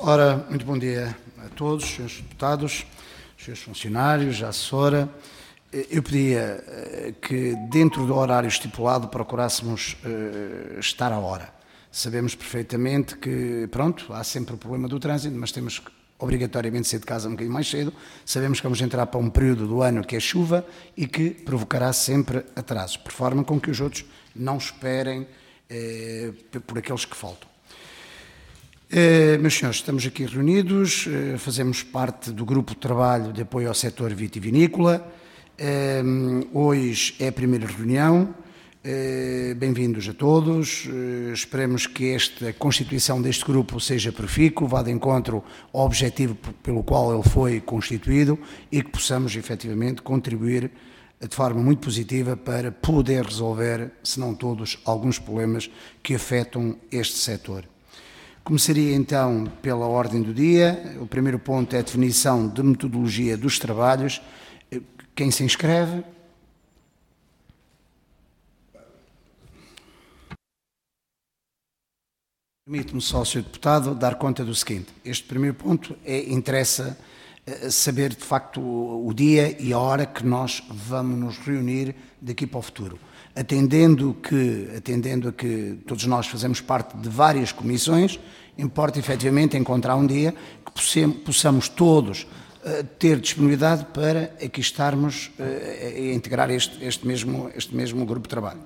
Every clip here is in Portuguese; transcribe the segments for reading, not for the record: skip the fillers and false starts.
Ora, muito bom dia a todos, senhores deputados, senhores funcionários, à assessora. Eu pedia que, dentro do horário estipulado, procurássemos estar à hora. Sabemos perfeitamente que, pronto, há sempre o problema do trânsito, mas temos que obrigatoriamente sair de casa um bocadinho mais cedo. Sabemos que vamos entrar para um período do ano que é chuva e que provocará sempre atrasos, por forma com que os outros não esperem por aqueles que faltam. Meus senhores, estamos aqui reunidos, fazemos parte do grupo de trabalho de apoio ao setor vitivinícola. Hoje é a primeira reunião, bem-vindos a todos. Esperemos que a constituição deste grupo seja profícua, vá de encontro ao objetivo pelo qual ele foi constituído e que possamos efetivamente contribuir de forma muito positiva para poder resolver, se não todos, alguns problemas que afetam este setor. Começaria então pela ordem do dia. O primeiro ponto é a definição de metodologia dos trabalhos. Quem se inscreve? Permite-me, só, Sr. Deputado, dar conta do seguinte. Este primeiro ponto interessa saber, de facto, o dia e a hora que nós vamos nos reunir daqui para o futuro. Atendendo a que todos nós fazemos parte de várias comissões, importa efetivamente encontrar um dia que possamos todos ter disponibilidade para aqui estarmos a integrar este mesmo grupo de trabalho.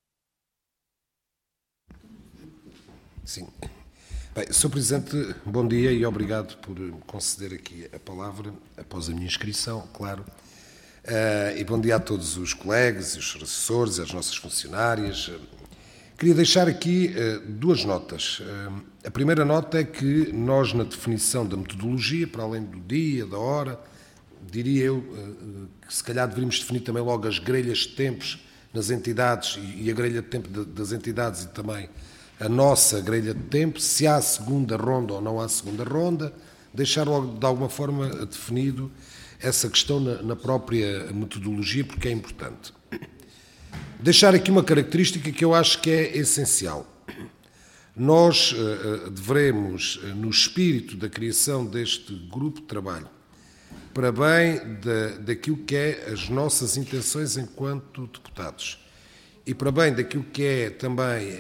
Sim. Bem, Sr. Presidente, bom dia e obrigado por conceder aqui a palavra, após a minha inscrição, claro. E bom dia a todos os colegas, os assessores, as nossas funcionárias. Queria deixar aqui duas notas. A primeira nota é que nós, na definição da metodologia, para além do dia, da hora, diria eu que se calhar deveríamos definir também logo as grelhas de tempos nas entidades e a grelha de tempo das entidades e também a nossa grelha de tempo, se há segunda ronda ou não há segunda ronda, deixar logo de alguma forma definido essa questão na própria metodologia, porque é importante. Deixar aqui uma característica que eu acho que é essencial. Nós devemos, no espírito da criação deste grupo de trabalho, para bem daquilo que é as nossas intenções enquanto deputados e para bem daquilo que é também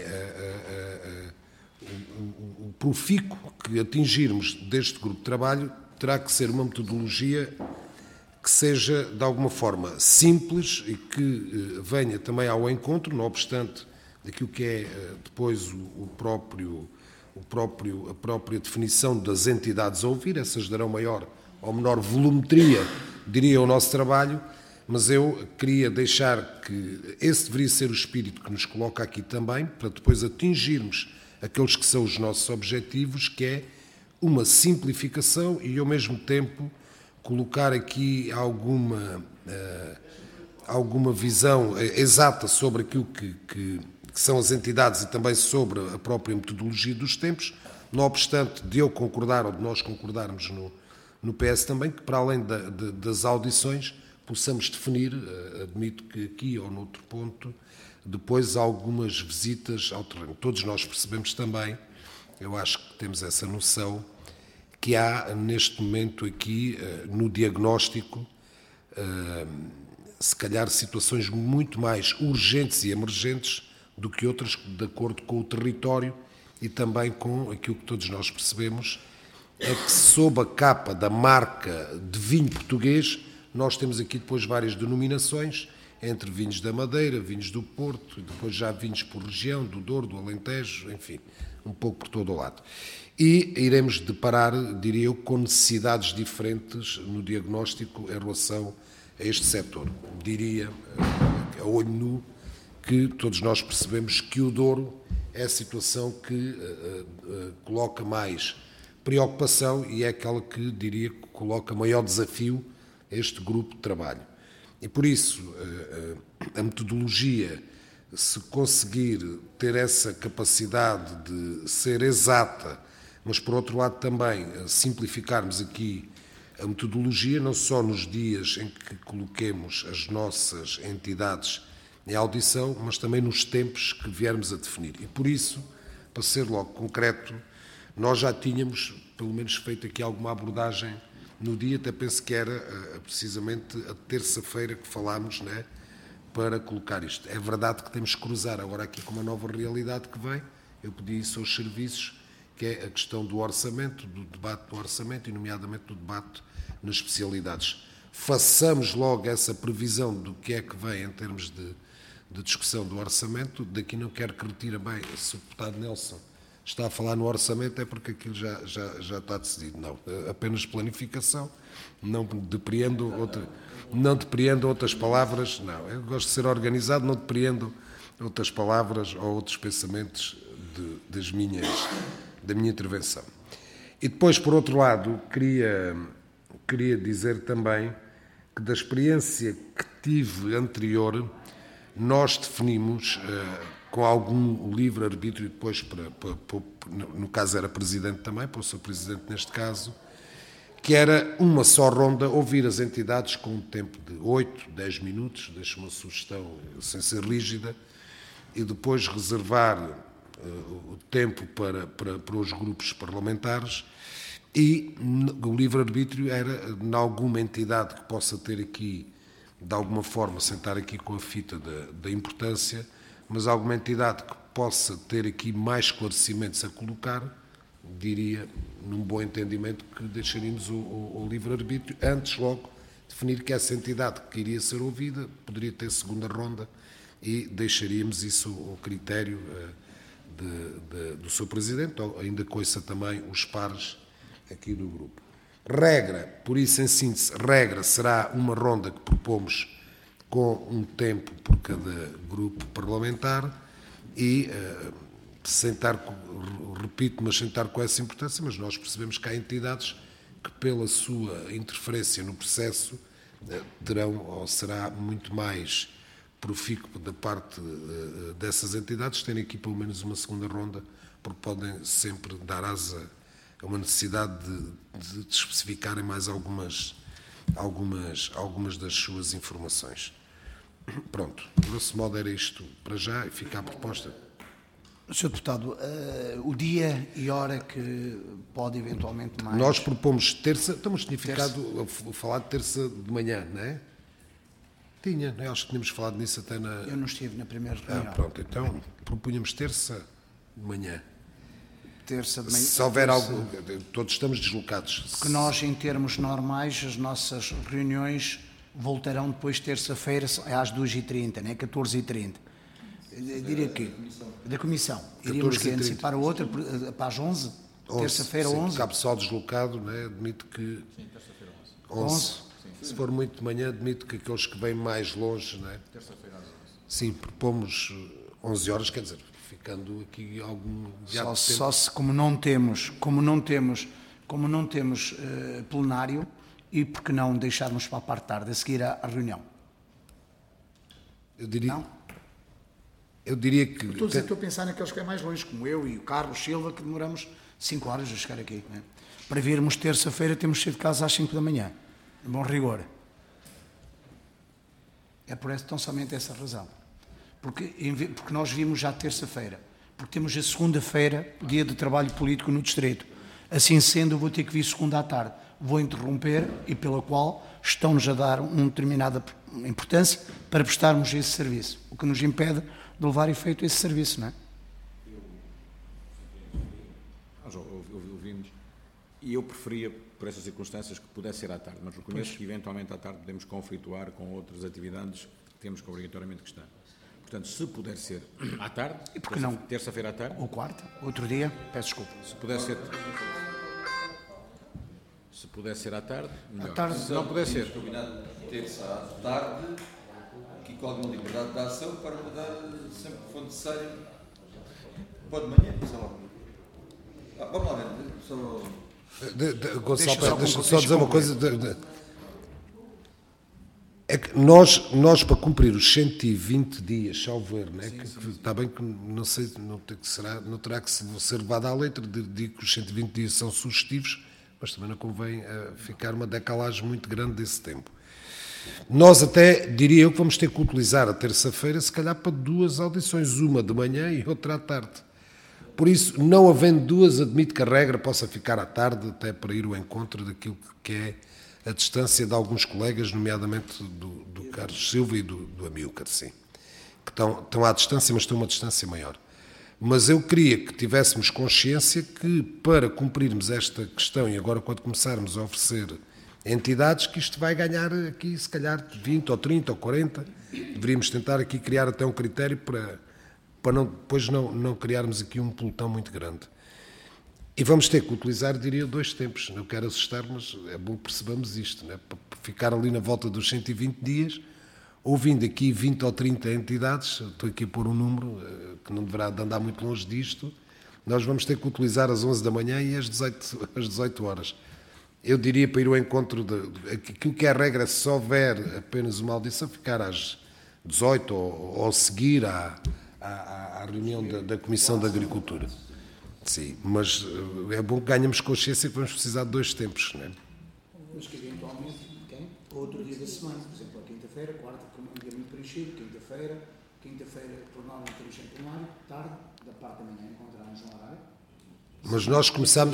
o profícuo que atingirmos deste grupo de trabalho, terá que ser uma metodologia que seja, de alguma forma, simples e que venha também ao encontro, não obstante daquilo que é depois a própria definição das entidades a ouvir, essas darão maior ou menor volumetria, diria, o nosso trabalho, mas eu queria deixar que esse deveria ser o espírito que nos coloca aqui também, para depois atingirmos aqueles que são os nossos objetivos, que é uma simplificação e, ao mesmo tempo, colocar aqui alguma visão exata sobre aquilo que são as entidades e também sobre a própria metodologia dos tempos, não obstante de eu concordar ou de nós concordarmos no PS também, que para além das audições possamos definir, admito que aqui ou noutro ponto, depois algumas visitas ao terreno. Todos nós percebemos também, eu acho que temos essa noção, que há neste momento aqui no diagnóstico se calhar situações muito mais urgentes e emergentes do que outras, de acordo com o território e também com aquilo que todos nós percebemos, é que sob a capa da marca de vinho português nós temos aqui depois várias denominações, entre vinhos da Madeira, vinhos do Porto, e depois já vinhos por região, do Douro, do Alentejo, enfim, um pouco por todo o lado. E iremos deparar, diria eu, com necessidades diferentes no diagnóstico em relação a este setor. Diria, a olho nu, que todos nós percebemos que o Douro é a situação que coloca mais preocupação e é aquela que, diria, coloca maior desafio a este grupo de trabalho. E por isso, a metodologia, se conseguir ter essa capacidade de ser exata, mas por outro lado também simplificarmos aqui a metodologia, não só nos dias em que coloquemos as nossas entidades em audição, mas também nos tempos que viermos a definir. E por isso, para ser logo concreto, nós já tínhamos, pelo menos, feito aqui alguma abordagem no dia, até penso que era precisamente a terça-feira que falámos, né, para colocar isto. É verdade que temos que cruzar agora aqui com uma nova realidade que vem. Eu pedi isso aos serviços, que é a questão do orçamento, do debate do orçamento e, nomeadamente, do debate nas especialidades. Façamos logo essa previsão do que é que vem em termos de discussão do orçamento. Daqui não quero que retire bem, se o deputado Nelson está a falar no orçamento, é porque aquilo já está decidido. Não, apenas planificação, não depreendo outras palavras. Não, eu gosto de ser organizado, não depreendo outras palavras ou outros pensamentos da minha intervenção. E depois, por outro lado, queria dizer também que da experiência que tive anterior, nós definimos, com algum livre-arbítrio, depois, no caso era presidente também, para o seu presidente neste caso, que era uma só ronda, ouvir as entidades com um tempo de 8, 10 minutos, deixo uma sugestão sem ser rígida, e depois reservar o tempo para os grupos parlamentares, e o livre-arbítrio era, em alguma entidade que possa ter aqui, de alguma forma, sentar aqui com a fita da importância, mas alguma entidade que possa ter aqui mais esclarecimentos a colocar, diria, num bom entendimento, que deixaríamos o livre-arbítrio, antes logo definir que essa entidade que iria ser ouvida poderia ter segunda ronda e deixaríamos isso ao critério do seu presidente, ou ainda coiça também os pares aqui do grupo. Regra, por isso em síntese, regra será uma ronda que propomos com um tempo por cada grupo parlamentar e sentar, repito, mas sentar com essa importância, mas nós percebemos que há entidades que pela sua interferência no processo terão, ou será muito mais profícuo da parte dessas entidades terem aqui pelo menos uma segunda ronda, porque podem sempre dar asa a uma necessidade de especificarem mais algumas das suas informações. Pronto, grosso modo era isto para já e fica a proposta. Sr. Deputado, o dia e hora que pode eventualmente mais... Nós propomos terça, estamos tinha ficado a falar de terça de manhã, não é? Tinha, não é? Acho que tínhamos falado nisso até na... Eu não estive na primeira reunião. Pronto, então propunhamos terça de manhã. Terça de manhã. Se houver algo, todos estamos deslocados. Porque nós, em termos normais, as nossas reuniões voltarão depois terça-feira às 2h30, né? 14h30. Eu diria que da comissão. Iríamos que antecipar a outra para as 11? Terça-feira, 11? Porque há pessoal deslocado, não é? Admito que... Sim, terça-feira, 11. 11? Se for muito de manhã, admito que aqueles que vêm mais longe, não é? Terça-feira às 11. Sim, propomos 11 horas, quer dizer, ficando aqui algum... Só se, como não temos plenário, e por que não deixarmos para a parte tarde, a seguir à reunião? Eu diria... Não? Eu diria que... Estou a pensar naqueles que é mais longe, como eu e o Carlos Silva, que demoramos 5 horas a chegar aqui. Né? Para virmos terça-feira temos de sair de casa às 5 da manhã. De bom rigor. É por tão somente essa razão. Porque nós vimos já terça-feira. Porque temos a segunda-feira, dia de trabalho político no Distrito. Assim sendo, eu vou ter que vir segunda à tarde. Vou interromper e pela qual estão-nos a dar uma determinada importância para prestarmos esse serviço. O que nos impede de levar efeito esse serviço, não é? Nós ouvimos, e eu preferia, por essas circunstâncias, que pudesse ser à tarde, mas reconheço que eventualmente à tarde podemos conflituar com outras atividades que temos que obrigatoriamente que estar. Portanto, se puder ser à tarde, e por que não? Terça-feira à tarde. Ou quarta, outro dia, peço desculpa. Se puder ser à tarde, melhor. À tarde, se não puder ser. Combinado terça à tarde, aqui com alguma liberdade de ação para mudar sempre que for necessário. Pode de manhã, sei lá. Vamos lá ver, só... Gonçalo, deixa-me só dizer uma coisa. É que nós para cumprir os 120 dias, salvo ver, né? Está bem que não sei, não terá que ser levado à letra, digo que os 120 dias são sugestivos, mas também não convém ficar uma decalagem muito grande desse tempo. Nós até, diria eu, que vamos ter que utilizar a terça-feira, se calhar, para 2 audições, uma de manhã e outra à tarde. Por isso, não havendo duas, admito que a regra possa ficar à tarde, até para ir ao encontro daquilo que é a distância de alguns colegas, nomeadamente do Carlos Silva e do Amílcar, sim, que estão à distância, mas estão a uma distância maior. Mas eu queria que tivéssemos consciência que, para cumprirmos esta questão, e agora quando começarmos a oferecer entidades, que isto vai ganhar aqui, se calhar, 20 ou 30 ou 40, deveríamos tentar aqui criar até um critério para depois não criarmos aqui um pelotão muito grande. E vamos ter que utilizar, diria, 2 tempos. Não quero assustar, mas é bom que percebamos isto, né? Para ficar ali na volta dos 120 dias, ouvindo aqui 20 ou 30 entidades, estou aqui a pôr um número que não deverá de andar muito longe disto, nós vamos ter que utilizar às 11 da manhã e às 18 horas. Eu diria, para ir ao encontro aquilo que é a regra, se houver apenas uma audição, ficar às 18 ou seguir à reunião da Comissão de Agricultura. Sim, mas é bom que ganhemos consciência que vamos precisar de 2 tempos, não é? Mas que eventualmente, outro dia da semana, por exemplo, a quinta-feira, quarta, como um dia muito preenchido, quinta-feira, por norma, temos sempre plenário, tarde, da parte da manhã, encontramos um horário. Mas nós começamos...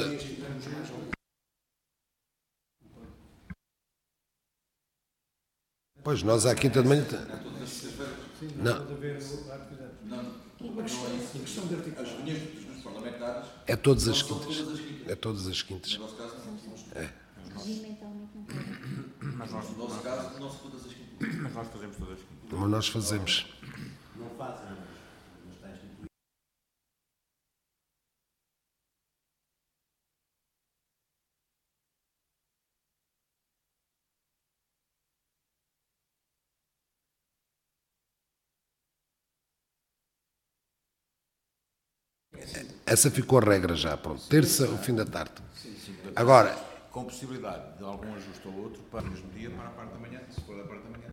Pois, nós à quinta de manhã... Não. É todas as quintas. É todas as quintas. É. Mas nós, no nosso caso, não se todas as quintas. Mas nós fazemos todas as quintas. Como nós fazemos. Não fazem, mas está instituído. Essa ficou a regra já, pronto. Terça, ao fim da tarde. Agora, com possibilidade de algum ajuste ou outro para o mesmo dia, para a parte da manhã, se for da parte da manhã.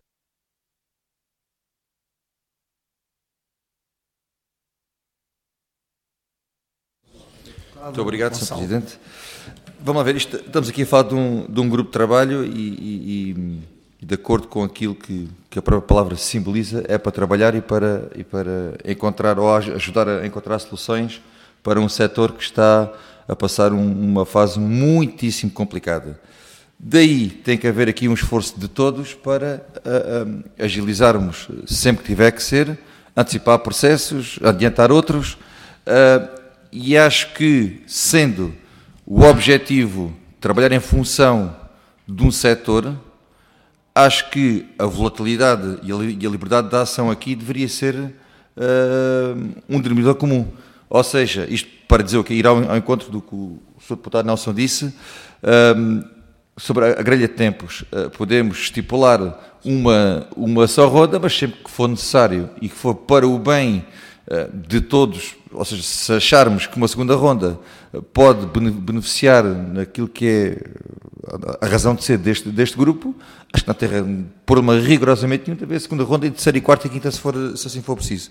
Muito obrigado, Sr. Presidente. Vamos lá ver, estamos aqui a falar de um grupo de trabalho e de acordo com aquilo que a própria palavra simboliza, é para trabalhar e para encontrar ou ajudar a encontrar soluções para um setor que está a passar uma fase muitíssimo complicada. Daí tem que haver aqui um esforço de todos para agilizarmos sempre que tiver que ser, antecipar processos, adiantar outros, e acho que, sendo o objetivo trabalhar em função de um setor, acho que a volatilidade e a liberdade de ação aqui deveria ser um denominador comum. Ou seja, isto para dizer o que ir ao encontro do que o Sr. Deputado Nelson disse, sobre a grelha de tempos, podemos estipular uma só ronda, mas sempre que for necessário e que for para o bem de todos, ou seja, se acharmos que uma segunda ronda pode beneficiar naquilo que é a razão de ser deste grupo, acho que não tem problema rigorosamente nenhum de haver a segunda ronda e terceira e quarta e quinta se assim for preciso.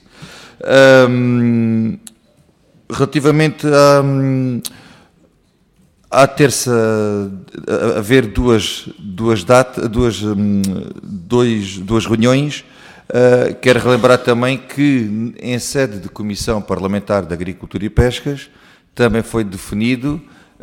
Relativamente à terça, haver duas reuniões, quero relembrar também que em sede de Comissão Parlamentar de Agricultura e Pescas também foi definido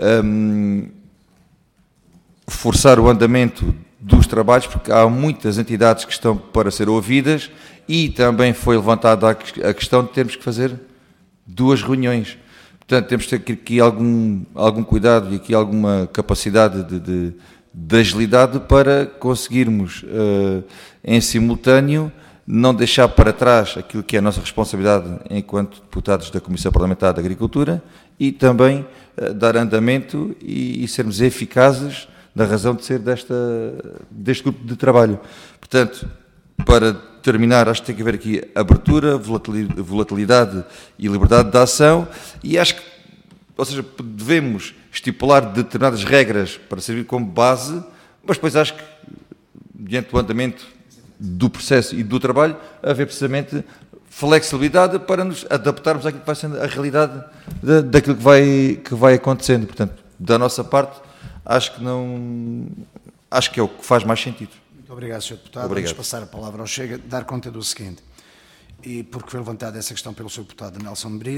forçar o andamento dos trabalhos, porque há muitas entidades que estão para ser ouvidas e também foi levantada a questão de termos que fazer 2 reuniões. Portanto, temos de ter aqui algum cuidado e aqui alguma capacidade de agilidade para conseguirmos, em simultâneo, não deixar para trás aquilo que é a nossa responsabilidade enquanto deputados da Comissão Parlamentar de Agricultura e também dar andamento e sermos eficazes na razão de ser deste grupo de trabalho. Portanto, para terminar, acho que tem que haver aqui abertura, volatilidade e liberdade de ação e acho que, ou seja, devemos estipular determinadas regras para servir como base, mas depois acho que, diante do andamento do processo e do trabalho, haver precisamente flexibilidade para nos adaptarmos àquilo que vai sendo a realidade daquilo que vai acontecendo. Portanto, da nossa parte, acho que é o que faz mais sentido. Muito obrigado, Sr. Deputado. Obrigado. Vamos passar a palavra ao Chega, dar conta do seguinte, e porque foi levantada essa questão pelo Sr. Deputado Nelson Brito,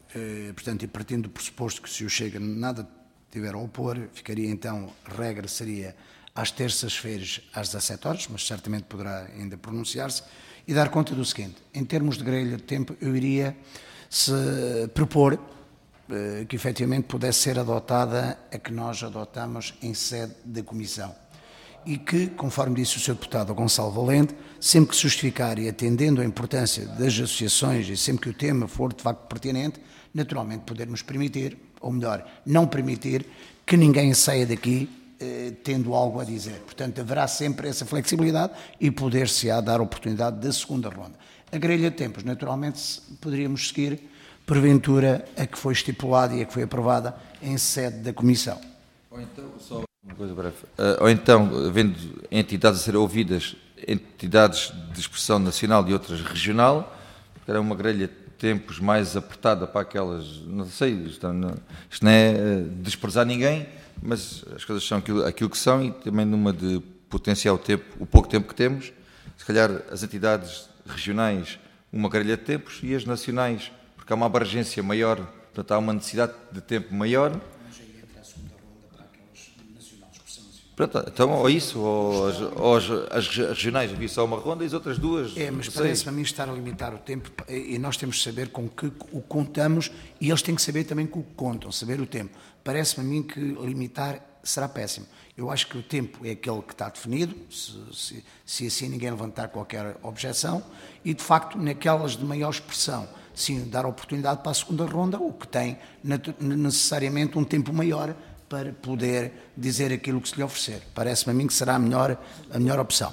portanto, e partindo do pressuposto que se o Chega nada tiver a opor, ficaria então, a regra seria às terças-feiras às 17 horas, mas certamente poderá ainda pronunciar-se, e dar conta do seguinte: em termos de grelha de tempo, eu iria se propor que efetivamente pudesse ser adotada a que nós adotamos em sede da Comissão. E que, conforme disse o Sr. Deputado Gonçalo Valente, sempre que se justificar e atendendo a importância das associações e sempre que o tema for de facto pertinente, naturalmente podermos permitir, ou melhor, não permitir, que ninguém saia daqui tendo algo a dizer. Portanto, haverá sempre essa flexibilidade e poder-se-á dar oportunidade da segunda ronda. A grelha de tempos, naturalmente, poderíamos seguir, porventura, a que foi estipulada e a que foi aprovada em sede da Comissão. Ou então, só uma coisa breve. Ou então, havendo entidades a ser ouvidas, entidades de expressão nacional e outras regional, era uma grelha de tempos mais apertada para aquelas, não sei, isto não é desprezar ninguém, mas as coisas são aquilo que são, e também numa de potenciar o pouco tempo que temos, se calhar as entidades regionais uma grelha de tempos e as nacionais, porque há uma abrangência maior, portanto há uma necessidade de tempo maior. Mas aí entra a segunda ronda para aquelas nacionais, expressão nacional. Pronto, então, ou isso, ou as regionais, havia só uma ronda e as outras duas. Mas parece-me a mim estar a limitar o tempo, e nós temos de saber com que o contamos, e eles têm que saber também com o que contam, saber o tempo. Parece-me a mim que limitar será péssimo. Eu acho que o tempo é aquele que está definido, se assim ninguém levantar qualquer objeção, e de facto naquelas de maior expressão, sim, dar oportunidade para a segunda ronda, o que tem necessariamente um tempo maior para poder dizer aquilo que se lhe oferecer. Parece-me a mim que será a melhor opção.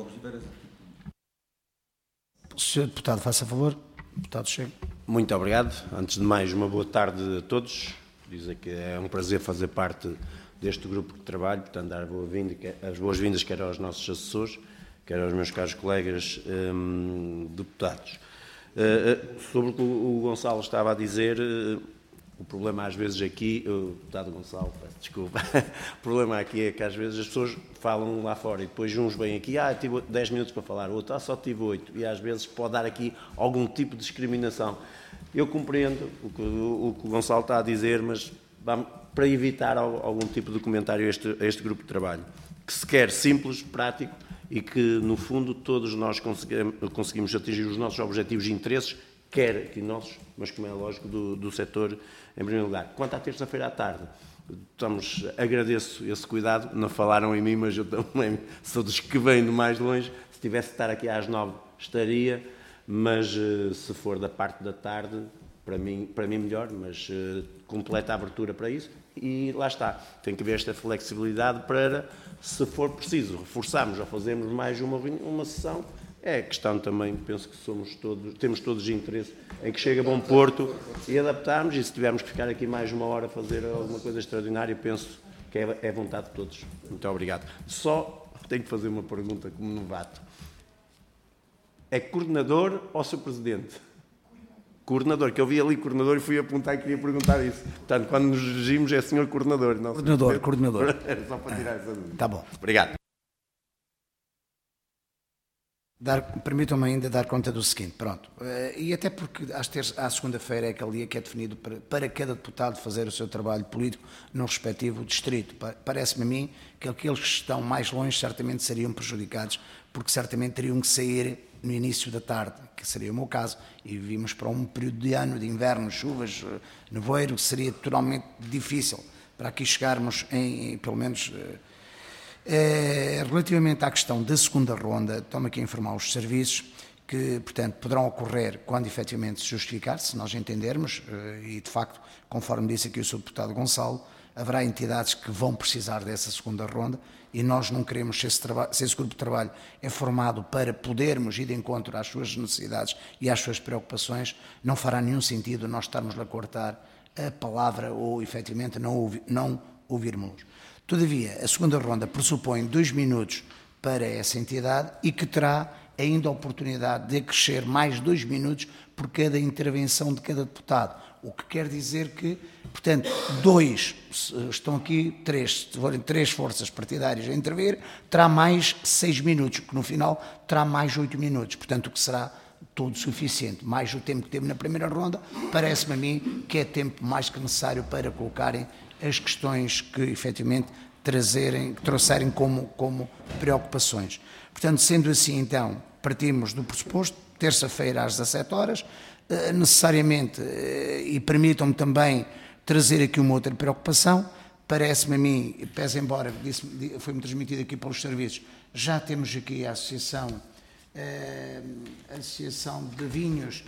O Sr. Deputado, faça favor. Deputado Chega. Muito obrigado. Antes de mais, uma boa tarde a todos. Dizer que é um prazer fazer parte deste grupo de trabalho, portanto, dar as boas-vindas quer aos nossos assessores, quer aos meus caros colegas deputados. Sobre o que o Gonçalo estava a dizer, o problema às vezes aqui, o deputado Gonçalo, peço desculpa, o problema aqui é que às vezes as pessoas falam lá fora e depois uns vêm aqui, tive 10 minutos para falar, o outro, só tive 8, e às vezes pode dar aqui algum tipo de discriminação. Eu compreendo o que o Gonçalo está a dizer, mas para evitar algum tipo de comentário a este grupo de trabalho, que se quer simples, prático, e que, no fundo, todos nós conseguimos atingir os nossos objetivos e interesses, quer aqui nossos, mas como é lógico, do setor em primeiro lugar. Quanto à terça-feira à tarde, agradeço esse cuidado, não falaram em mim, mas eu também sou dos que vêm de mais longe, se tivesse de estar aqui às 9 estaria, mas se for da parte da tarde, para mim melhor, mas completa abertura para isso, e lá está, tem que haver esta flexibilidade para, se for preciso, reforçarmos ou fazermos mais uma sessão. É questão também, penso que temos todos interesse em que chegue a bom porto e adaptarmos, e se tivermos que ficar aqui mais uma hora a fazer alguma coisa extraordinária, penso que é vontade de todos. Muito obrigado. Só tenho que fazer uma pergunta como novato. É coordenador ou Sr. Presidente? Coordenador, que eu vi ali coordenador e fui apontar e queria perguntar isso. Portanto, quando nos dirigimos é Sr. Coordenador. Não Coordenador. Era só para tirar essa dúvida. Está bom. Obrigado. Permitam-me ainda dar conta do seguinte, pronto, e até porque à segunda-feira é aquele dia que é definido para cada deputado fazer o seu trabalho político no respectivo distrito. Parece-me a mim que aqueles que estão mais longe certamente seriam prejudicados, porque certamente teriam que sair no início da tarde, que seria o meu caso, e vimos para um período de ano, de inverno, chuvas, nevoeiro, seria totalmente difícil para aqui chegarmos em pelo menos... Relativamente à questão da segunda ronda, estamos aqui a informar os serviços que, portanto, poderão ocorrer quando efetivamente se justificar, se nós entendermos, e de facto, conforme disse aqui o Sr. Deputado Gonçalo, haverá entidades que vão precisar dessa segunda ronda e nós não queremos, se esse grupo de trabalho é formado para podermos ir de encontro às suas necessidades e às suas preocupações, não fará nenhum sentido nós estarmos a cortar a palavra ou efetivamente não ouvirmos. Todavia, a segunda ronda pressupõe 2 minutos para essa entidade e que terá ainda a oportunidade de acrescer mais 2 minutos por cada intervenção de cada deputado. O que quer dizer que, portanto, estão aqui 3, se forem 3 forças partidárias a intervir, terá mais 6 minutos, que no final terá mais 8 minutos. Portanto, o que será todo suficiente, mais o tempo que teve na primeira ronda, parece-me a mim que é tempo mais que necessário para colocarem as questões que efetivamente trouxerem como preocupações. Portanto, sendo assim, então, partimos do pressuposto, terça-feira às 17 horas, necessariamente, e permitam-me também trazer aqui uma outra preocupação, parece-me a mim, pese embora foi-me transmitido aqui pelos serviços, já temos aqui a Associação de Vinhos,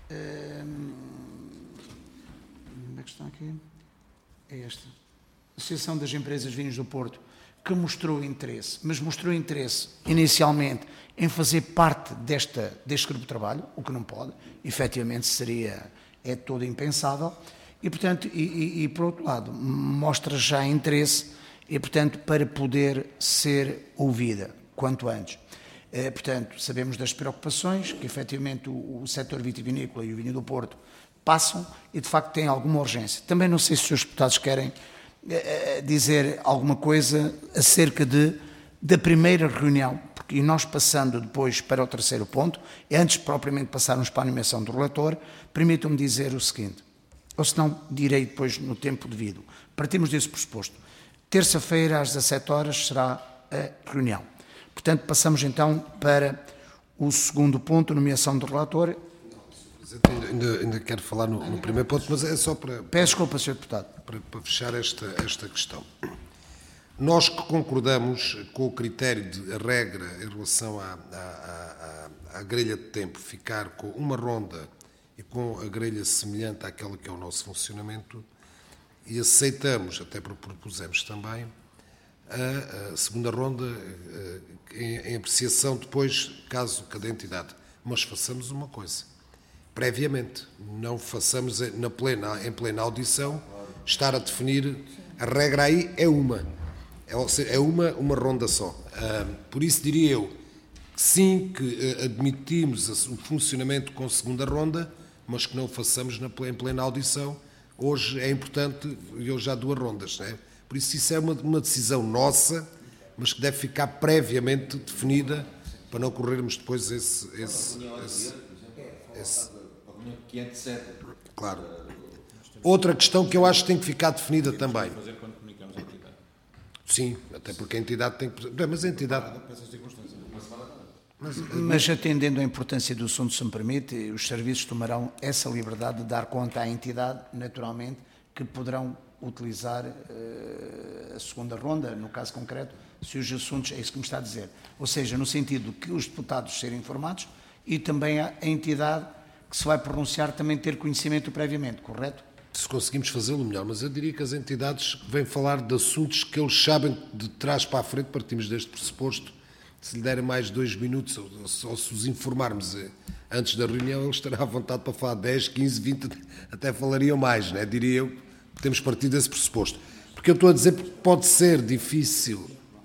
onde é que está aqui? É esta. Associação das Empresas de Vinhos do Porto, que mostrou interesse, mas mostrou interesse inicialmente em fazer parte deste grupo de trabalho, o que não pode, efetivamente é todo impensável, e portanto, e por outro lado, mostra já interesse, e portanto, para poder ser ouvida quanto antes. Portanto, sabemos das preocupações que efetivamente o setor vitivinícola e o vinho do Porto passam e de facto têm alguma urgência. Também não sei se os senhores deputados querem dizer alguma coisa acerca da primeira reunião, porque nós passando depois para o terceiro ponto, e antes propriamente passarmos para a nomeação do relator, permitam-me dizer o seguinte, ou se não direi depois no tempo devido. Partimos desse pressuposto. Terça-feira às 17 horas será a reunião. Portanto, passamos então para o segundo ponto, nomeação do relator. Ainda quero falar no primeiro ponto, mas é só para... Peço desculpa, Sr. Deputado. Para fechar esta questão. Nós que concordamos com o critério de a regra em relação à grelha de tempo ficar com uma ronda e com a grelha semelhante àquela que é o nosso funcionamento, e aceitamos, até propusemos também, a segunda ronda em apreciação depois, caso cada entidade. Mas façamos uma coisa, previamente, não façamos em plena audição, estar a definir, a regra aí é uma ronda só. Por isso diria eu, sim, que admitimos o funcionamento com segunda ronda, mas que não o façamos em plena audição. Hoje é importante, eu já 2 rondas, não é? Por isso é uma decisão nossa, mas que deve ficar previamente definida para não corrermos depois esse que antecede. Claro. Outra questão que eu acho que tem que ficar definida também. Fazer quando comunicamos a entidade. Sim, até porque a entidade tem que... Mas a entidade... Mas atendendo à importância do assunto, se me permite, os serviços tomarão essa liberdade de dar conta à entidade, naturalmente, que poderão utilizar a segunda ronda, no caso concreto, se os assuntos, é isso que me está a dizer. Ou seja, no sentido que os deputados serem informados e também a entidade que se vai pronunciar também ter conhecimento previamente, correto? Se conseguimos fazê-lo melhor, mas eu diria que as entidades vêm falar de assuntos que eles sabem de trás para a frente, partimos deste pressuposto, se lhe derem mais 2 minutos, ou se os informarmos antes da reunião, ele estará à vontade para falar 10, 15, 20, até falariam mais, né? Diria eu, que temos partido desse pressuposto. Porque eu estou a dizer que pode ser difícil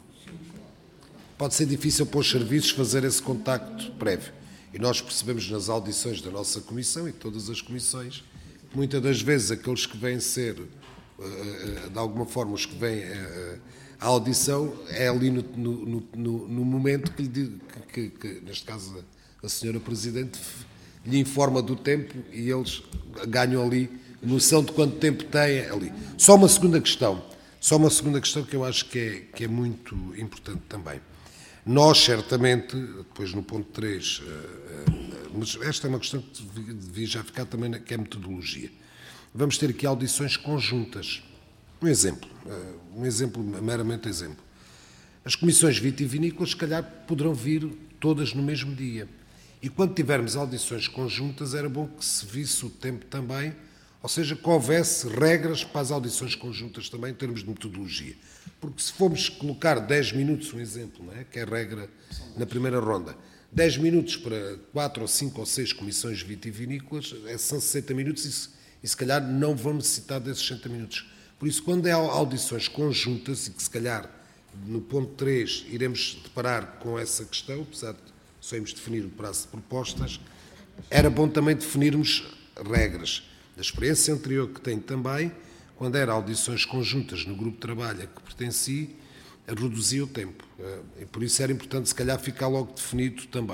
para os serviços fazer esse contacto prévio. E nós percebemos nas audições da nossa comissão e de todas as comissões, muitas das vezes aqueles que vêm ser, de alguma forma, os que vêm à audição, é ali no momento que neste caso, a senhora Presidente lhe informa do tempo e eles ganham ali noção de quanto tempo têm ali. Só uma segunda questão que eu acho que é muito importante também. Nós, certamente, depois no ponto 3, mas esta é uma questão que devia já ficar também, que é a metodologia. Vamos ter aqui audições conjuntas. Um exemplo, meramente exemplo. As comissões vitivinícolas, se calhar, poderão vir todas no mesmo dia. E quando tivermos audições conjuntas, era bom que se visse o tempo também, ou seja, que houvesse regras para as audições conjuntas também, em termos de metodologia. Porque se formos colocar 10 minutos, um exemplo, não é? Que é a regra na primeira ronda, 10 minutos para 4 ou 5 ou 6 comissões vitivinícolas, são 60 minutos e se calhar não vão necessitar desses 60 minutos. Por isso, quando há audições conjuntas, e que se calhar no ponto 3 iremos deparar com essa questão, apesar de só irmos definir o prazo de propostas, era bom também definirmos regras. Da experiência anterior que tenho também, quando era audições conjuntas no grupo de trabalho a que pertenci, reduzia o tempo. E por isso era importante, se calhar, ficar logo definido também.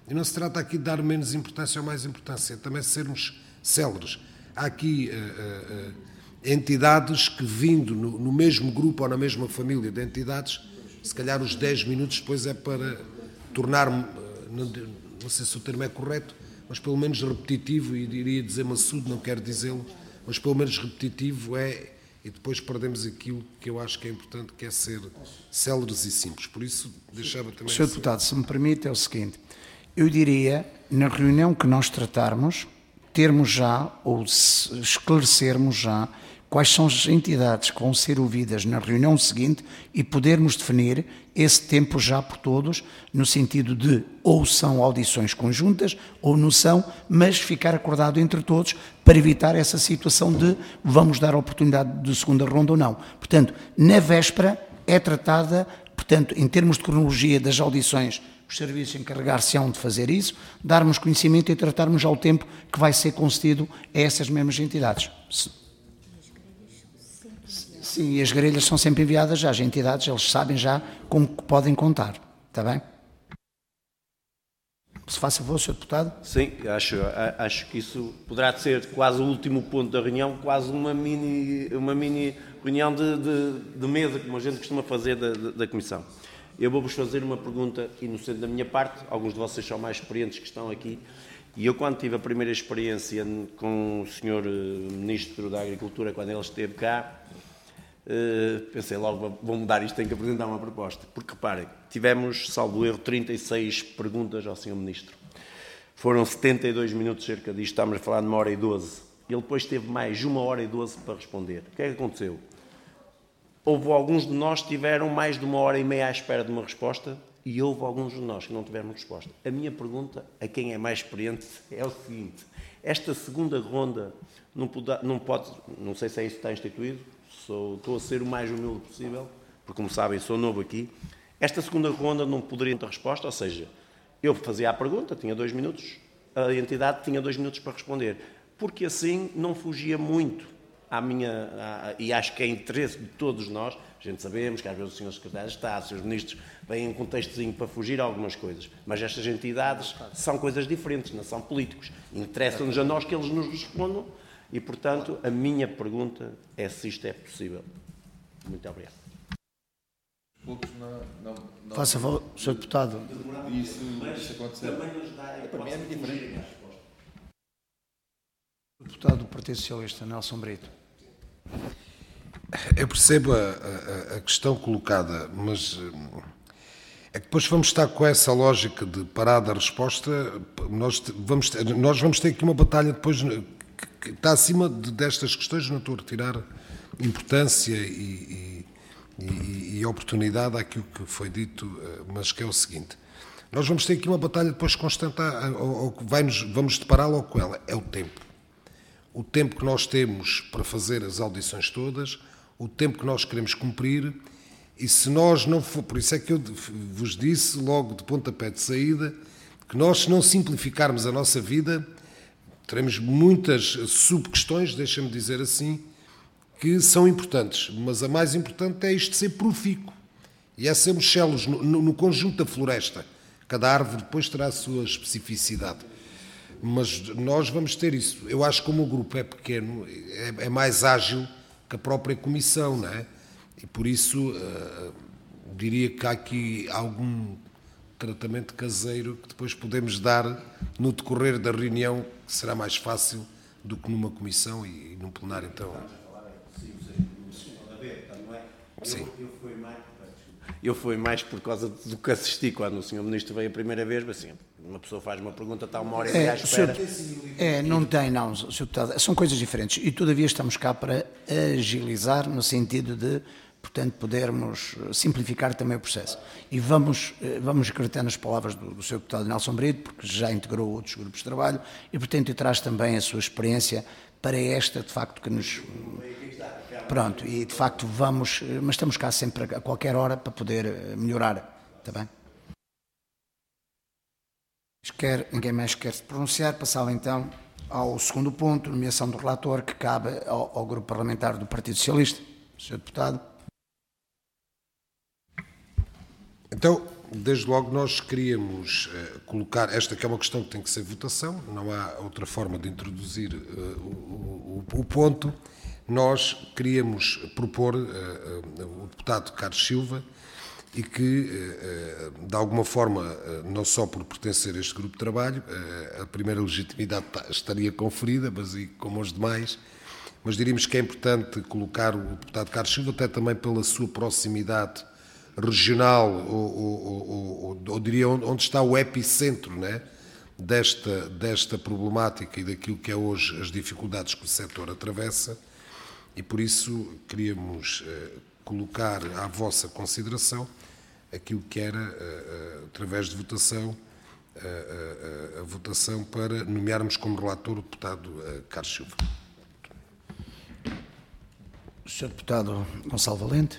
E não se trata aqui de dar menos importância ou mais importância, também sermos céleres. Há aqui entidades que, vindo no mesmo grupo ou na mesma família de entidades, se calhar os 10 minutos depois é para tornar, não sei se o termo é correto, mas pelo menos repetitivo, e iria dizer maçudo, não quero dizê-lo, mas pelo menos repetitivo é, e depois perdemos aquilo que eu acho que é importante, que é ser céleres e simples. Por isso, deixava também... Sr. Deputado, se me permite, é o seguinte, eu diria, na reunião que nós tratarmos, termos já, ou esclarecermos já, quais são as entidades que vão ser ouvidas na reunião seguinte e podermos definir esse tempo já por todos, no sentido de ou são audições conjuntas ou não são, mas ficar acordado entre todos para evitar essa situação de vamos dar a oportunidade de segunda ronda ou não. Portanto, na véspera é tratada, portanto, em termos de cronologia das audições, os serviços encarregar-se-ão de fazer isso, darmos conhecimento e tratarmos já o tempo que vai ser concedido a essas mesmas entidades. Sim, e as grelhas são sempre enviadas às entidades, eles sabem já com que podem contar, está bem? Se faz favor, Sr. Deputado. Sim, acho que isso poderá ser quase o último ponto da reunião, quase uma mini reunião de mesa, como a gente costuma fazer da Comissão. Eu vou-vos fazer uma pergunta inocente da minha parte, alguns de vocês são mais experientes que estão aqui, e eu quando tive a primeira experiência com o Sr. Ministro da Agricultura, quando ele esteve cá, pensei logo, vou mudar isto, tenho que apresentar uma proposta. Porque reparem, tivemos, salvo erro, 36 perguntas ao Sr. Ministro. Foram 72 minutos cerca disto, estamos a falar de 1h12. Ele depois teve mais 1h12 para responder. O que é que aconteceu? Houve alguns de nós que tiveram mais de 1h30 à espera de uma resposta e houve alguns de nós que não tiveram resposta. A minha pergunta a quem é mais experiente é o seguinte: esta segunda ronda não pode, não sei se é isso que está instituído, estou a ser o mais humilde possível, porque como sabem sou novo aqui, esta segunda ronda não poderia ter resposta, ou seja, eu fazia a pergunta, tinha 2 minutos, a entidade tinha 2 minutos para responder, porque assim não fugia muito e acho que é interesse de todos nós, a gente sabemos que às vezes o Sr. Secretário de Estado, os Srs. Ministros vêm em contextozinho para fugir a algumas coisas, mas estas entidades são coisas diferentes, não são políticos, interessam-nos a nós que eles nos respondam e, portanto, a minha pergunta é se isto é possível. Muito obrigado. Faça favor, Sr. Deputado. Isso aconteceu. Para mim é muito diferente. Deputado do Partido Socialista, Nelson Brito. Eu percebo a questão colocada, mas é que depois vamos estar com essa lógica de parada a resposta, nós vamos ter aqui uma batalha depois que está acima destas questões, não estou a retirar importância e oportunidade àquilo que foi dito, mas que é o seguinte: nós vamos ter aqui uma batalha depois constante, vamos depará-la com ela, é o tempo. O tempo que nós temos para fazer as audições todas, o tempo que nós queremos cumprir, e se nós não for, por isso é que eu vos disse logo de pontapé de saída, que nós, se não simplificarmos a nossa vida, teremos muitas sub-questões, deixa-me dizer assim, que são importantes, mas a mais importante é isto de ser profícuo, e é sermos celos no conjunto da floresta. Cada árvore depois terá a sua especificidade. Mas nós vamos ter isso. Eu acho que como o grupo é pequeno, é mais ágil que a própria comissão, não é? E por isso diria que há aqui algum tratamento caseiro que depois podemos dar no decorrer da reunião, que será mais fácil do que numa comissão e num plenário. Então, sim. Eu fui mais por causa do que assisti quando o Sr. Ministro veio a primeira vez, mas assim, uma pessoa faz uma pergunta, está 1h30 à espera. Não, Sr. Deputado, são coisas diferentes e todavia estamos cá para agilizar no sentido de, portanto, podermos simplificar também o processo. E vamos acreditar nas palavras do Sr. Deputado Nelson Brito, porque já integrou outros grupos de trabalho e, portanto, traz também a sua experiência para esta, de facto, que nos... Pronto, e de facto mas estamos cá sempre a qualquer hora para poder melhorar, está bem? Ninguém mais quer se pronunciar, passava então ao segundo ponto, nomeação do relator, que cabe ao Grupo Parlamentar do Partido Socialista. Sr. Deputado. Então, desde logo nós queríamos colocar, esta que é uma questão que tem que ser votação, não há outra forma de introduzir o ponto. Nós queríamos propor o deputado Carlos Silva e que, de alguma forma, não só por pertencer a este grupo de trabalho, a primeira legitimidade estaria conferida, mas e como os demais, mas diríamos que é importante colocar o deputado Carlos Silva, até também pela sua proximidade regional, ou diria onde está o epicentro, né, desta problemática e daquilo que é hoje as dificuldades que o setor atravessa, e por isso queríamos colocar à vossa consideração aquilo que era, através de votação, a votação para nomearmos como relator o deputado Carlos Silva. Sr. Deputado Gonçalo Valente.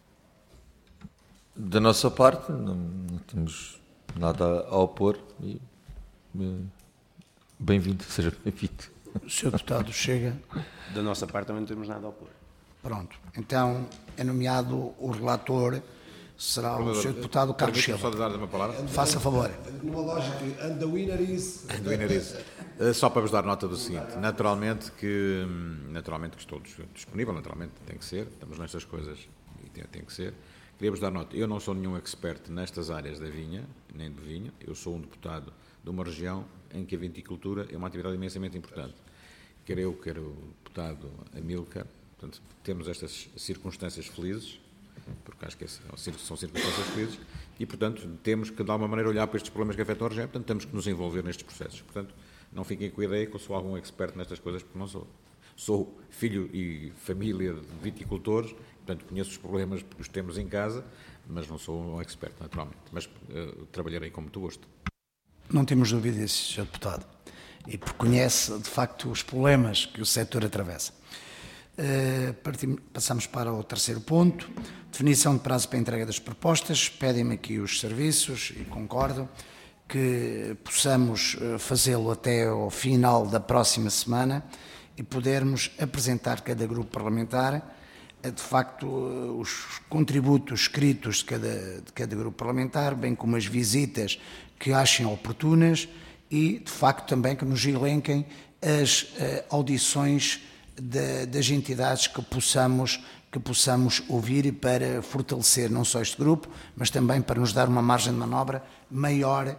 Da nossa parte, não temos nada a opor e bem-vindo, seja bem-vindo. O Sr. Deputado Chega. Da nossa parte também não temos nada a opor. Pronto. Então é nomeado o relator, será o Sr. Deputado Carlos Silva. Só de dar uma palavra? Faça favor. Numa lógica, and the winner is... Só para vos dar nota do seguinte, naturalmente que estou disponível, naturalmente tem que ser, estamos nestas coisas e tem que ser. Queria-vos dar nota, eu não sou nenhum expert nestas áreas da vinha, nem de vinho, eu sou um deputado de uma região em que a viticultura é uma atividade imensamente importante. Quer eu, quer o deputado Amílcar, portanto, temos estas circunstâncias felizes, porque acho que são circunstâncias felizes, e, portanto, temos que, de alguma maneira, olhar para estes problemas que afetam a região, portanto, temos que nos envolver nestes processos. Portanto, não fiquem com a ideia que eu sou algum expert nestas coisas, porque não sou. Sou filho e família de viticultores, portanto, conheço os problemas porque os temos em casa, mas não sou um expert, naturalmente. Mas trabalharei com muito gosto. Não temos dúvida disso, Sr. Deputado. E porque conhece, de facto, os problemas que o setor atravessa. Passamos para o terceiro ponto. Definição de prazo para a entrega das propostas. Pedem-me aqui os serviços, e concordo, que possamos fazê-lo até ao final da próxima semana e podermos apresentar cada grupo parlamentar, de facto, os contributos escritos de cada grupo parlamentar, bem como as visitas que achem oportunas e, de facto, também que nos elenquem as audições das entidades que possamos ouvir para fortalecer não só este grupo, mas também para nos dar uma margem de manobra maior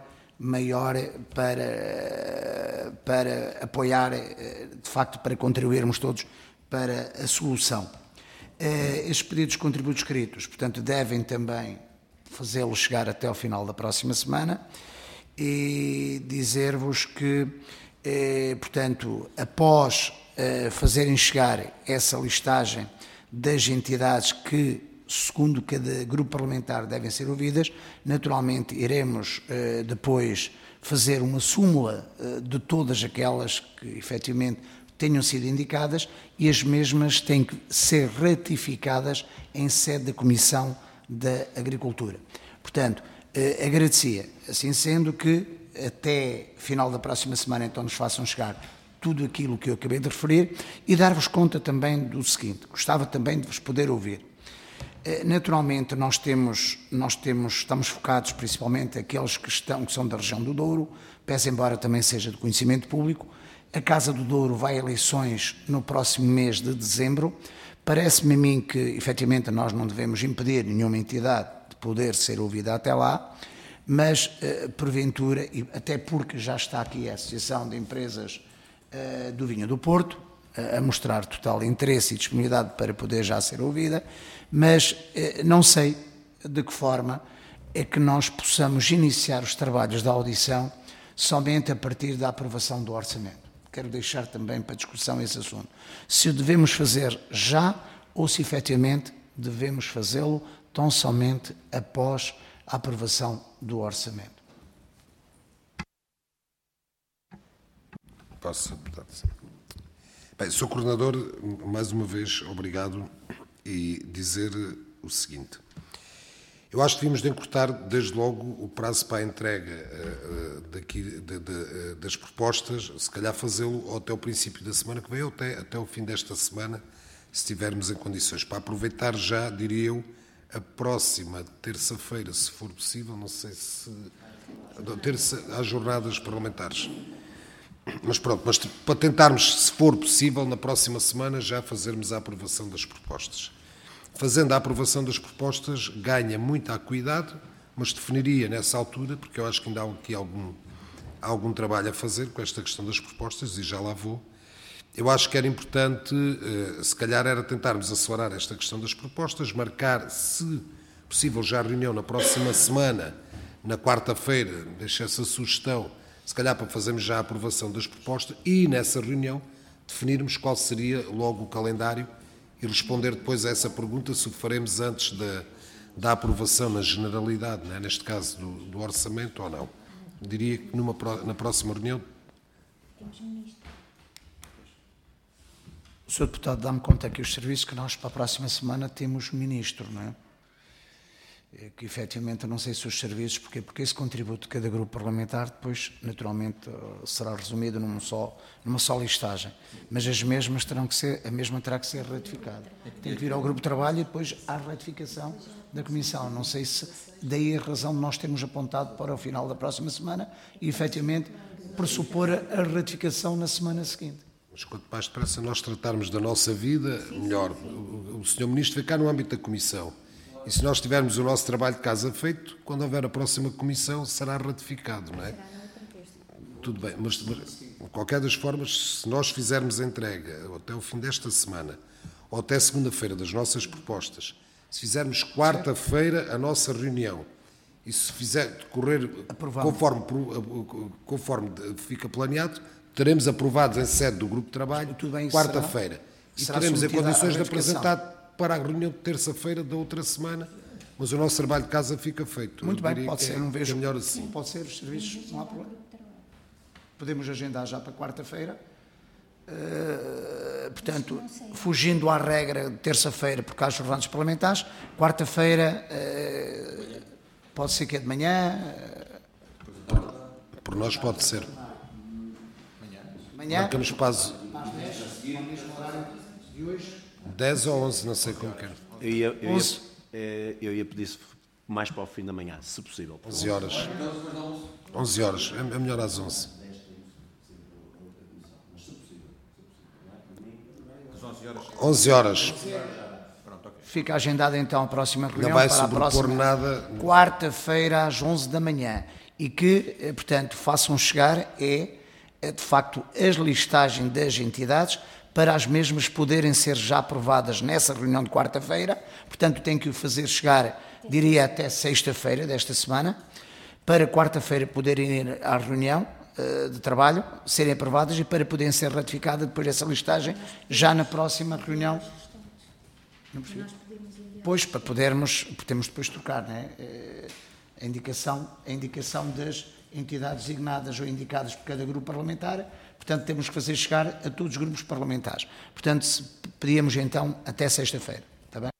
para apoiar, de facto, para contribuirmos todos para a solução. Estes pedidos de contributos escritos, portanto, devem também fazê-los chegar até ao final da próxima semana e dizer-vos que, portanto, após fazerem chegar essa listagem das entidades que, segundo cada grupo parlamentar, devem ser ouvidas, naturalmente iremos depois fazer uma súmula de todas aquelas que efetivamente tenham sido indicadas e as mesmas têm que ser ratificadas em sede da Comissão da Agricultura. Portanto, agradecia, assim sendo, que até final da próxima semana então nos façam chegar tudo aquilo que eu acabei de referir e dar-vos conta também do seguinte, gostava também de vos poder ouvir. Naturalmente estamos focados principalmente aqueles que são da região do Douro, pese embora também seja de conhecimento público. A Casa do Douro vai a eleições no próximo mês de dezembro. Parece-me a mim que, efetivamente, nós não devemos impedir nenhuma entidade de poder ser ouvida até lá, mas, porventura, e até porque já está aqui a Associação de Empresas do Vinho do Porto, a mostrar total interesse e disponibilidade para poder já ser ouvida, mas não sei de que forma é que nós possamos iniciar os trabalhos da audição somente a partir da aprovação do orçamento. Quero deixar também para discussão esse assunto. Se o devemos fazer já ou se efetivamente devemos fazê-lo tão somente após a aprovação do orçamento. Posso, deputado? Bem, Sr. Coordenador, mais uma vez, obrigado, e dizer o seguinte. Eu acho que devíamos de encurtar, desde logo, o prazo para a entrega das propostas, se calhar fazê-lo até o princípio da semana que vem, ou até o fim desta semana, se estivermos em condições, para aproveitar já, diria eu, a próxima terça-feira, se for possível, não sei se... Terça, às jornadas parlamentares. Mas pronto, mas para tentarmos, se for possível, na próxima semana já fazermos a aprovação das propostas. Fazendo a aprovação das propostas, ganha muita acuidade, mas definiria nessa altura, porque eu acho que ainda há aqui algum trabalho a fazer com esta questão das propostas, e já lá vou. Eu acho que era importante, se calhar era tentarmos acelerar esta questão das propostas, marcar, se possível, já a reunião na próxima semana, na quarta-feira, deixo essa sugestão, se calhar para fazermos já a aprovação das propostas e nessa reunião definirmos qual seria logo o calendário e responder depois a essa pergunta se o faremos antes da aprovação na generalidade, né? Neste caso do orçamento ou não. Diria que na próxima reunião... O Sr. Deputado dá-me conta que os serviços que nós para a próxima semana temos ministro, não é? Que efetivamente eu não sei se os serviços, porque esse contributo de cada grupo parlamentar depois naturalmente será resumido numa só listagem, mas as mesmas a mesma terá que ser ratificada. Tem que vir ao grupo de trabalho e depois à ratificação da Comissão. Não sei se daí a razão de nós termos apontado para o final da próxima semana e efetivamente pressupor a ratificação na semana seguinte. Mas quanto mais depressa nós tratarmos da nossa vida, melhor. O Sr. Ministro vai cá no âmbito da Comissão. E se nós tivermos o nosso trabalho de casa feito, quando houver a próxima comissão, será ratificado, não é? Tudo bem, mas de qualquer das formas, se nós fizermos a entrega até o fim desta semana, ou até segunda-feira das nossas propostas, se fizermos quarta-feira a nossa reunião, e se fizer decorrer conforme fica planeado, teremos aprovados em sede do grupo de trabalho quarta-feira. E teremos em condições de apresentar para a reunião de terça-feira da outra semana, mas o nosso trabalho de casa fica feito. Muito bem, pode ser, não vejo. É melhor assim. Pode ser, os serviços, não há problema. Podemos agendar já para quarta-feira. Portanto, fugindo à regra de terça-feira, porque há jornadas parlamentares, quarta-feira, pode ser que é de manhã. Por nós pode ser. Manhã. Marcamos espaço. 10 ou 11, não sei como quer. Eu ia pedir mais para o fim da manhã, se possível. 11 horas. 11 horas, é melhor às 11. Às 11 horas. Fica agendada então a próxima reunião vai para a próxima quarta-feira às 11 da manhã. E que, portanto, façam chegar de facto as listagens das entidades para as mesmas poderem ser já aprovadas nessa reunião de quarta-feira. Portanto, tem que o fazer chegar, diria, até sexta-feira desta semana, para quarta-feira poderem ir à reunião de trabalho, serem aprovadas e para poderem ser ratificadas depois dessa listagem, já na próxima reunião. Não percebi? Pois, para podemos depois trocar, não é? A indicação das entidades designadas ou indicadas por cada grupo parlamentar. Portanto, temos que fazer chegar a todos os grupos parlamentares. Portanto, pedíamos então até sexta-feira. Está bem?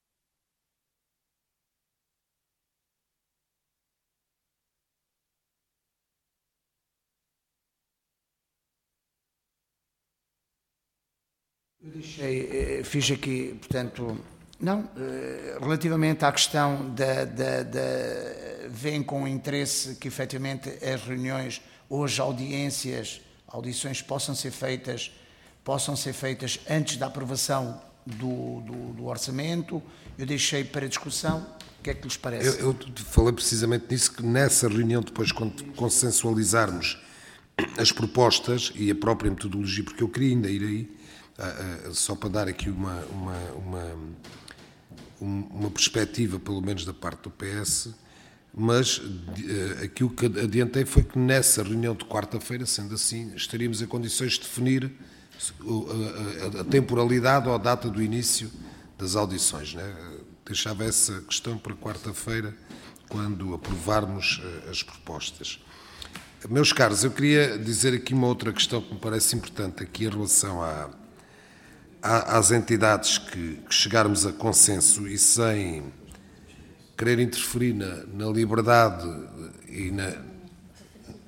Eu fiz aqui, portanto, relativamente à questão vem com interesse que efetivamente as reuniões, hoje audições possam ser feitas antes da aprovação do orçamento. Eu deixei para discussão. O que é que lhes parece? Eu falei precisamente nisso, que nessa reunião, depois, quando consensualizarmos as propostas e a própria metodologia, porque eu queria ainda ir aí, só para dar aqui uma perspectiva, pelo menos da parte do PS, mas aquilo que adiantei foi que nessa reunião de quarta-feira, sendo assim, estaríamos em condições de definir a temporalidade ou a data do início das audições, né? Deixava essa questão para quarta-feira, quando aprovarmos as propostas. Meus caros, eu queria dizer aqui uma outra questão que me parece importante aqui em relação às entidades que chegarmos a consenso e sem querer interferir na liberdade e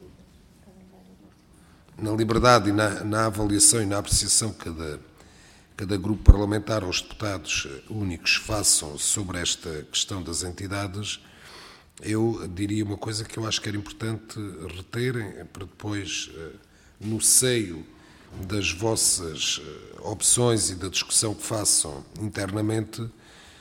na liberdade e na avaliação e na apreciação que cada grupo parlamentar, aos deputados únicos, façam sobre esta questão das entidades, eu diria uma coisa que eu acho que era importante reterem, para depois, no seio das vossas opções e da discussão que façam internamente,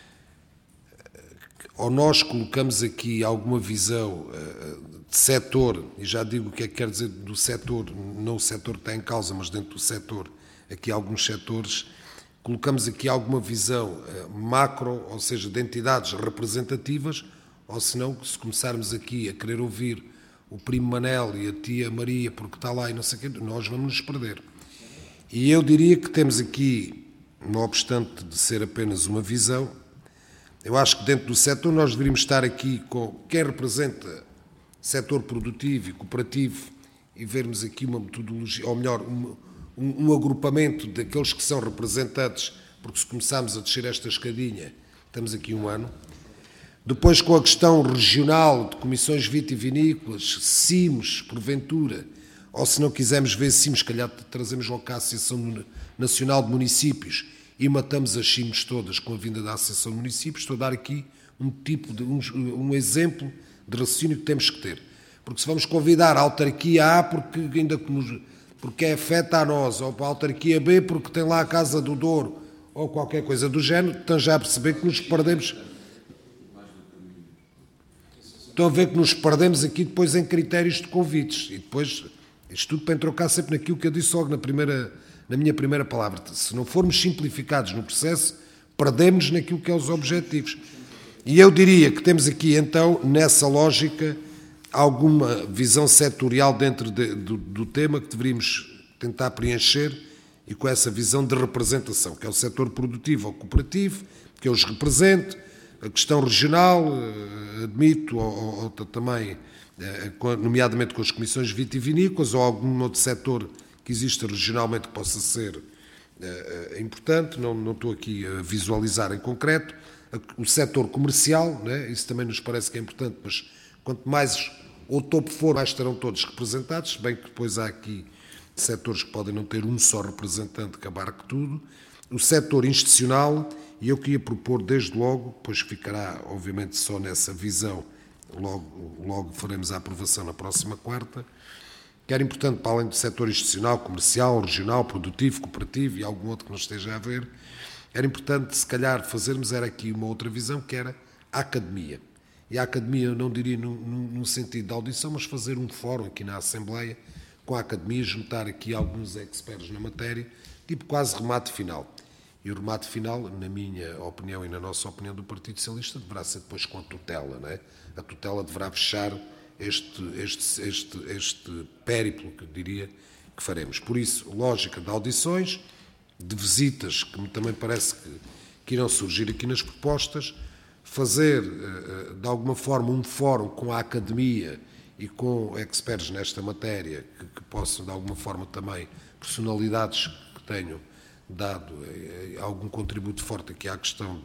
ou nós colocamos aqui alguma visão de setor, e já digo o que é que quer dizer do setor, não o setor que está em causa, mas dentro do setor, aqui alguns setores, colocamos aqui alguma visão macro, ou seja, de entidades representativas, ou senão, se começarmos aqui a querer ouvir o primo Manel e a tia Maria, porque está lá e não sei o quê, nós vamos nos perder. E eu diria que temos aqui, não obstante de ser apenas uma visão, eu acho que dentro do setor nós deveríamos estar aqui com quem representa setor produtivo e cooperativo e vermos aqui uma metodologia, ou melhor, um agrupamento daqueles que são representantes, porque se começarmos a descer esta escadinha, estamos aqui um ano. Depois com a questão regional de comissões vitivinícolas, CIMs, porventura, ou se não quisermos ver CIMs, se calhar trazemos logo cá a Associação Nacional de Municípios e matamos as CIMs todas com a vinda da Associação de Municípios. Estou a dar aqui um exemplo de raciocínio que temos que ter. Porque se vamos convidar a autarquia A porque afeta a nós, ou para a autarquia B porque tem lá a Casa do Douro, ou qualquer coisa do género, estão já a perceber que nos perdemos. Estão a ver que nos perdemos aqui depois em critérios de convites. E depois, isto tudo para entroncar sempre naquilo que eu disse logo na minha primeira palavra. Se não formos simplificados no processo, perdemos naquilo que é os objetivos. E eu diria que temos aqui, então, nessa lógica, alguma visão setorial dentro do tema que deveríamos tentar preencher e com essa visão de representação, que é o setor produtivo ou cooperativo, que eu os represento, a questão regional, admito, ou também, nomeadamente com as comissões vitivinícolas ou algum outro setor que exista regionalmente que possa ser importante, não estou aqui a visualizar em concreto, o setor comercial, né? Isso também nos parece que é importante, mas quanto mais o topo for, mais estarão todos representados, se bem que depois há aqui setores que podem não ter um só representante que abarque tudo. O setor institucional, e eu queria propor desde logo, pois ficará obviamente só nessa visão, logo faremos a aprovação na próxima quarta, que era importante para além do setor institucional, comercial, regional, produtivo, cooperativo e algum outro que não esteja a ver, era importante se calhar fazermos aqui uma outra visão que era a academia. E a academia, eu não diria num sentido de audição, mas fazer um fórum aqui na Assembleia com a academia, juntar aqui alguns experts na matéria, tipo quase remate final. E o remate final, na minha opinião e na nossa opinião do Partido Socialista, deverá ser depois com a tutela, não é? A tutela deverá fechar este périplo, que eu diria, que faremos. Por isso, lógica de audições, de visitas, que me também parece que irão surgir aqui nas propostas, fazer, de alguma forma, um fórum com a academia e com experts nesta matéria, que possam, de alguma forma, também, personalidades que tenham dado algum contributo forte aqui à questão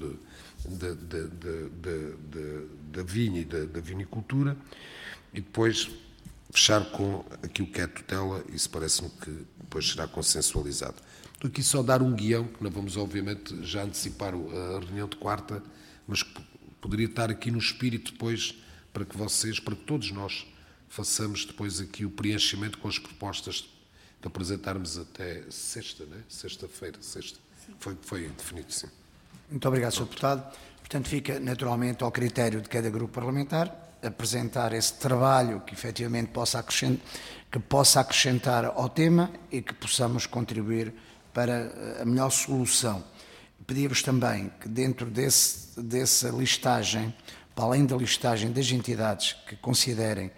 da vinha e da vinicultura, e depois fechar com aquilo que é tutela, isso parece-me que depois será consensualizado. Estou aqui só a dar um guião, que não vamos, obviamente, já antecipar a reunião de quarta, mas poderia estar aqui no espírito depois, para que todos nós façamos depois aqui o preenchimento com as propostas para apresentarmos até sexta, não é? Sexta-feira, foi definido, sim. Muito obrigado, Sr. Deputado. Portanto, fica naturalmente ao critério de cada grupo parlamentar apresentar esse trabalho que efetivamente possa acrescentar ao tema e que possamos contribuir para a melhor solução. Pedimos também que dentro dessa listagem, para além da listagem das entidades que considerem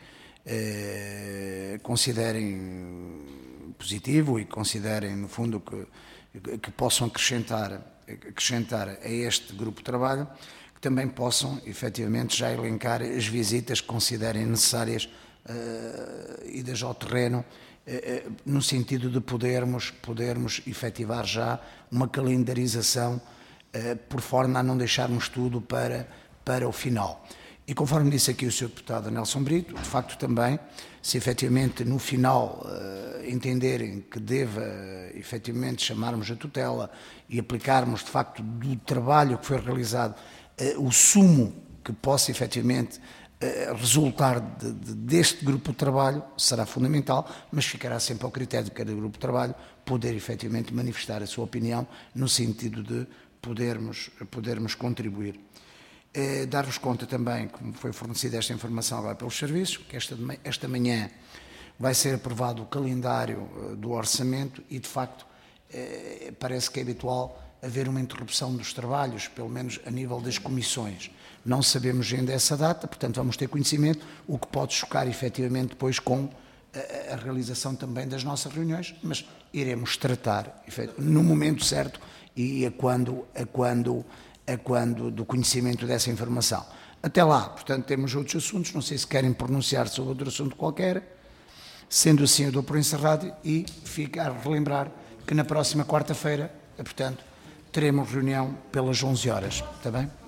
positivo e considerem, no fundo, que possam acrescentar a este grupo de trabalho, que também possam, efetivamente, já elencar as visitas que considerem necessárias idas ao terreno, no sentido de podermos efetivar já uma calendarização por forma a não deixarmos tudo para o final. E conforme disse aqui o Sr. Deputado Nelson Brito, de facto também, se efetivamente no final entenderem que deva efetivamente chamarmos a tutela e aplicarmos de facto do trabalho que foi realizado o sumo que possa efetivamente resultar deste grupo de trabalho, será fundamental, mas ficará sempre ao critério de cada grupo de trabalho poder efetivamente manifestar a sua opinião no sentido de podermos contribuir. Dar-vos conta também, como foi fornecida esta informação agora pelos serviços, que esta manhã vai ser aprovado o calendário do orçamento e, de facto, parece que é habitual haver uma interrupção dos trabalhos, pelo menos a nível das comissões. Não sabemos ainda essa data, portanto vamos ter conhecimento, o que pode chocar efetivamente depois com a realização também das nossas reuniões, mas iremos tratar no momento certo e a quando do conhecimento dessa informação. Até lá, portanto, temos outros assuntos, não sei se querem pronunciar sobre outro assunto qualquer. Sendo assim, eu dou por encerrado e fico a relembrar que na próxima quarta-feira, portanto, teremos reunião pelas 11 horas. Está bem?